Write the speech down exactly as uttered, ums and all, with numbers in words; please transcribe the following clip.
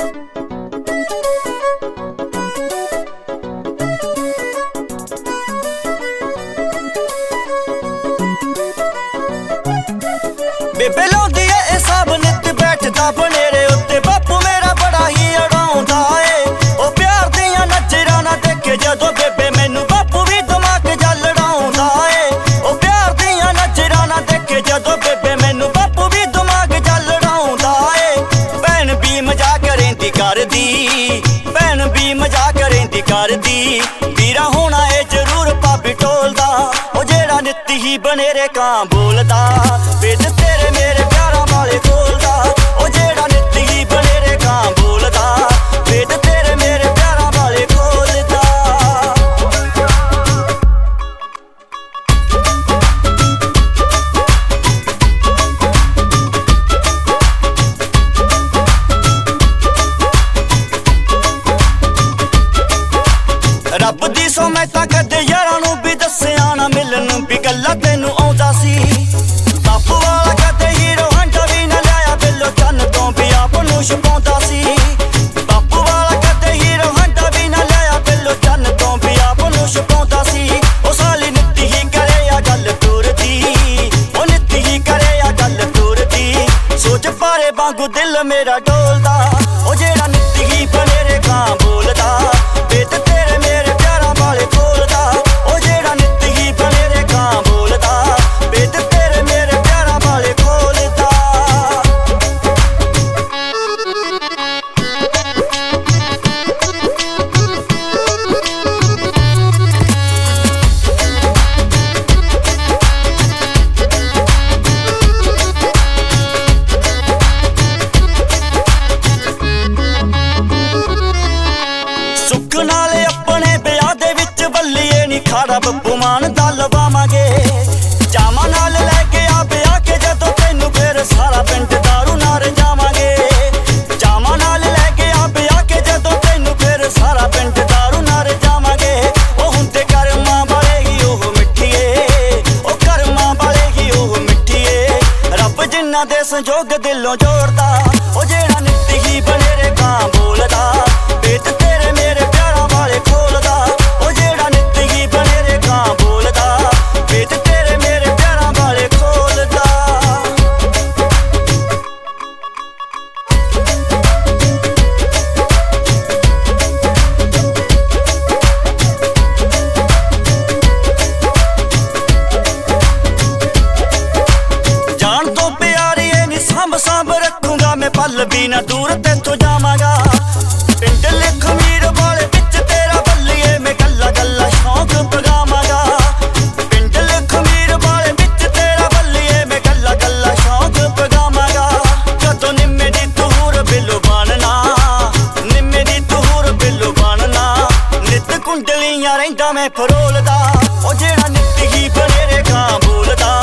बेबे लाउंदी ऐ ए सब नित बैठदा बनेरे उत्ते बापू मेरा बड़ा ही अड़ाउंदा ए ओ प्यार दियां नजरां ना देखे जदों बेबे मैनू बापू भी दिमाग जा लड़ाउंदा ए ओ प्यार दियां नजरां ना देखे जदों बेबे मैनू बापू भी दिमाग जा लड़ाउंदा ए भैन भी मजाक रहिंदी करदी भैन भी मजाक रहिंदी करदी वीरा होना ए जरूर भाभी टोलदा ओ जेड़ा नित ही बनेरे कां बोलदा बेद तेरे मेरे प्यारां वाले खोलदा ओ जेड़ा नित ही बनेरे कां बोलदा बेद तेरे मेरे प्यारां वाले खोलदा रब दी सौ मैं तां कदे यारां नूं भी दस्सिया ना मिलन भी गल्लां तैनूं आउंदा सी बापू वाला कदे हीरो हंडा भी ना लिया बिल्लो चन्न तो भी आप नूं छुपाउंदा सी बापू वाला कदे हीरो हंडा भी ना लिया बिल्लो चन्न तो भी आप नूं छुपाउंदा सी ओ साली नित ही करे आ गल दूर दी ओ नित ही करे आ गल दूर दी सोच पारे वांगू दिल मेरा डोलदा ओ जेड़ा नित ही बनेरे कां बोलदा बेद तेरे मेरे प्यारां वाले खोलदा ओ जेड़ा नित ही बनेरे कां बोलदा बेद तेरे मेरे प्यारां वाले खोलदा सुख नाले अपने ब्याह दे विच बल्लीए नी खाड़ा बब्बू मान दा लवावांगे जामा नाल लैके आ ब्याह के जदों तैनू फिर सारा पिंड दारू नाल जावांगे जामा नाल लैके आ ब्याह के जदों तैनू फिर सारा पिंड दारू नाल जावांगे ओ हुंदे करमां वाले ही ओह मिठीए ओ करमां वाले ही ओह मिठीए रब जिन्ना दे संजोग दिलों जोड़दा ओ जेड़ा नित ही बनेरे कां बोलदा बेद तेरे मेरे प्यारां वाले खोलदा ओ जेड़ा नित ही बनेरे कां बोलदा बेद तेरे मेरे प्यारां वाले खोलदा जान तो प्यारी ए नी सांभ सांभ रखूंगा मैं पल भी ना दूर तेथों जावांगा पिंड लखमीर वाले विच तेरा बल्लीए मैं गल्ला गल्ला शौक पगावांगा पिंड लखमीर वाले विच तेरा बल्लीए मैं गल्ला गल्ला शौक पगावांगा जदों निम्मे दी तूर बिल्लो बनना निम्मे दी तूर बिल्लो बनना नित कुंडलियां रहिंदा मैं फरोलदा ओ जेड़ा नित ही बनेरे कां बोलदा